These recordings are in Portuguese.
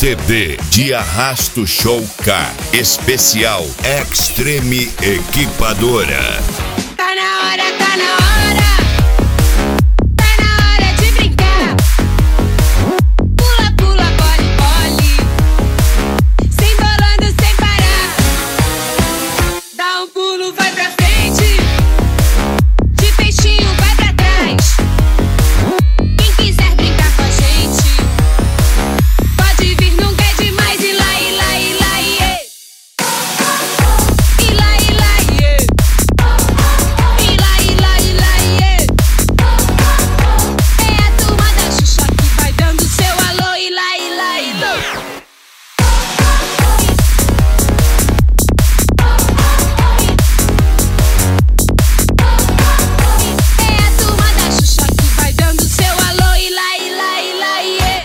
CD de Arrasto Show K, especial Extreme Equipadora. Tá na hora, tá na hora. Tá na hora de brincar. Pula, pula, bole, bole. Se embolando sem parar. Dá um pulo, vai pra frente. De peixinho, vai pra trás. Quem quiser brincar com a gente, pode vir, nunca é demais. E lá, e lá, e lá, e é. E lá, e lá, e é. E lá, e lá, e lá, e é. É a turma da Xuxa que vai dando seu alô. E lá, e lá, e lá. É a turma da Xuxa que vai dando seu alô. E lá, e lá, e lá, e é.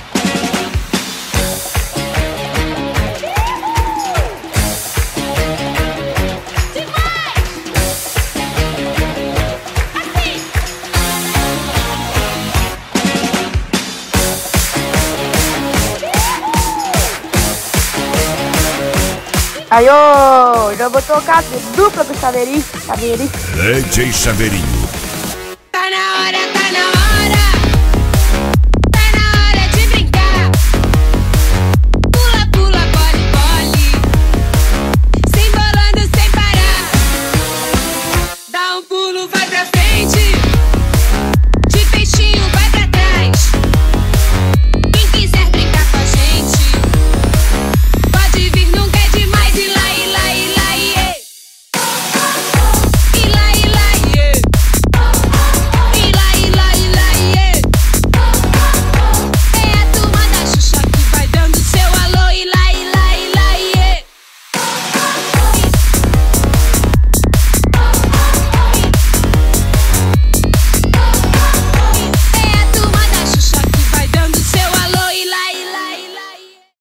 Aí, ô, eu vou tocar dupla com o Chaveirinho. DJ Chaveirinho. Tá na hora, tá na hora.